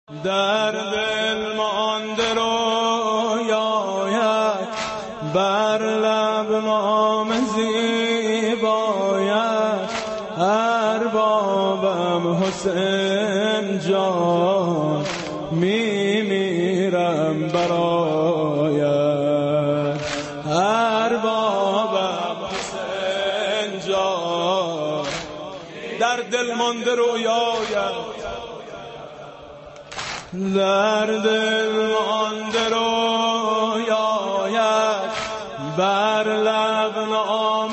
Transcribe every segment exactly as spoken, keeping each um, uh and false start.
در دل مانده رویایت، بر لب نام زیبایت. اربابم حسین جان، می میرم برایت. اربابم حسین جان، در دل مانده رویایت، در دل مانده رویایت. بر لب نام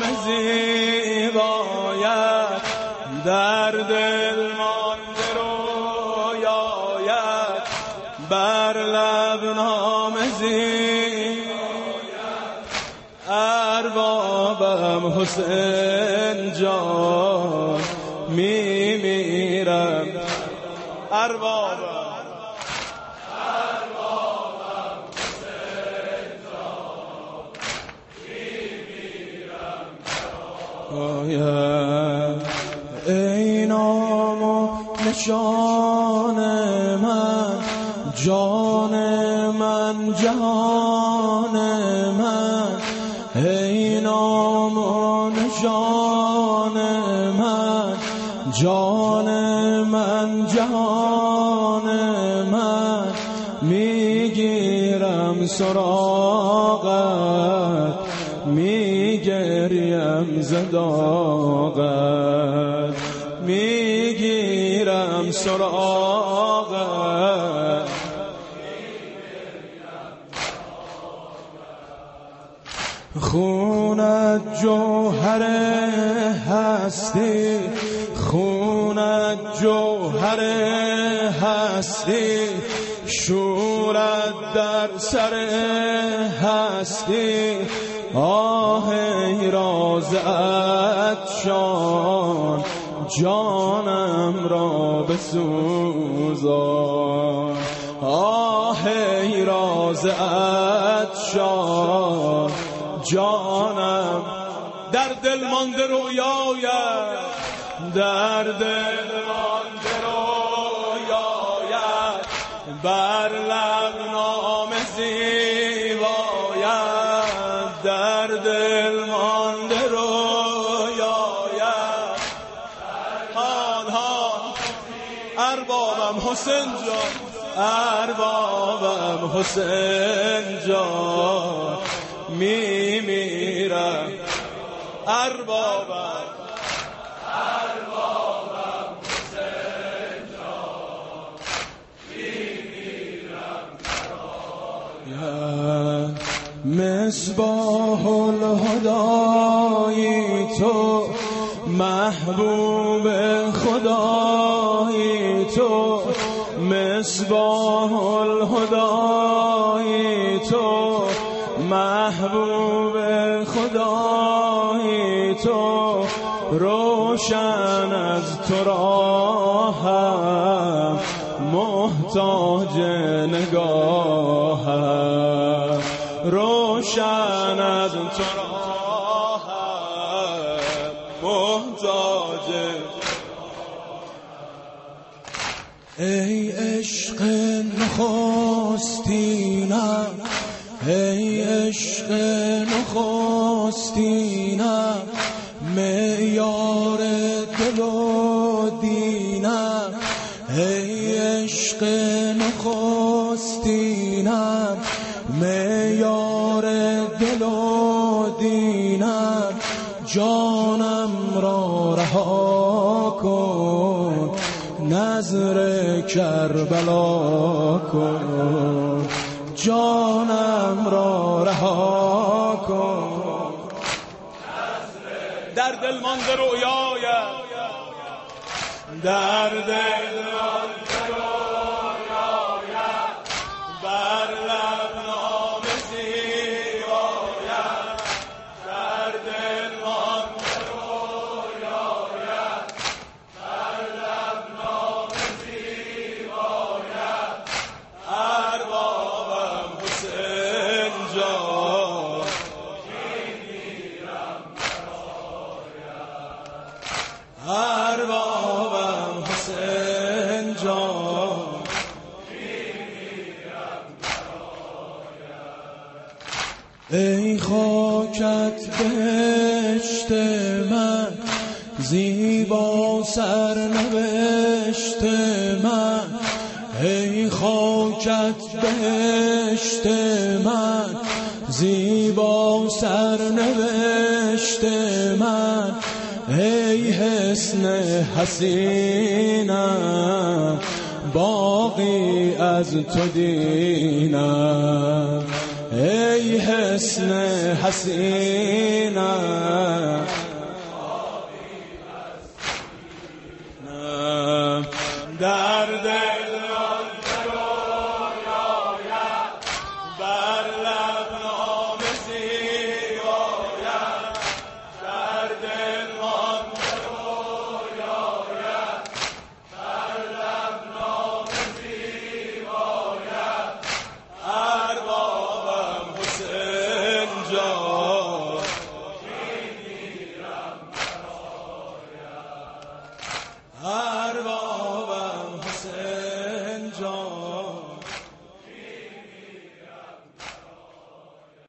زیبایت، در دل مانده رویایت. بر لب نام زیبایت. اربابم حسین جان، می میرم. اربابم ای نام و نشان من، جان من جهان من. ای نام و نشان من، جان من جهان من. میگیرم سراغت، میگریم زداغت. میگیرم سراغت، خونت جوهر هستی، خونت جوهر هستی. شورت در سر هستی، آه ای راز عطشان، جانم را بسوزان. آه ای راز عطشان، جانم. در دل مانده رویایت، در دل مانده رویایت. بر لب نام زیبایت، در دل مانده رویایت. هان هان اربابم حسین جان، اربابم حسین جان، می میرم. اربابم اربابم حسین جان، می میرم برایت. مصباح الهدای تو، محبوب خدای تو. مصباح الهدای تو، محبوب خدای تو. روشن از تو راهم، محتاج نگاهم. روشن از تو راهم، محتاج. ای عشق نخستینم، ای عشق نخستینم. معیار دل و دینم، ای عشق نخستینم. معیار دل و دینم. جانم را رها کن، نظر کربلا کن. جانم را رها کن. در دل مانده رویایت، در دل مانده رویایت. بر لب نام زیبایت، در دل مانده رویایت. بر لب نام زیبایت. اربابم حسین جان، می میرم برایت. اربابم حسین جان. ای خاکت بهشت من، زیبا سرنوشت من. ای خاکت بهشت من، زیبا سرنوشت من. ای حسن حسینم، باقی از تو دینم. ای حسن حسینم، در دل بر لب نام زیباید، در دل مانده رویاید، بر لب نام زیباید. اربابم حسین جان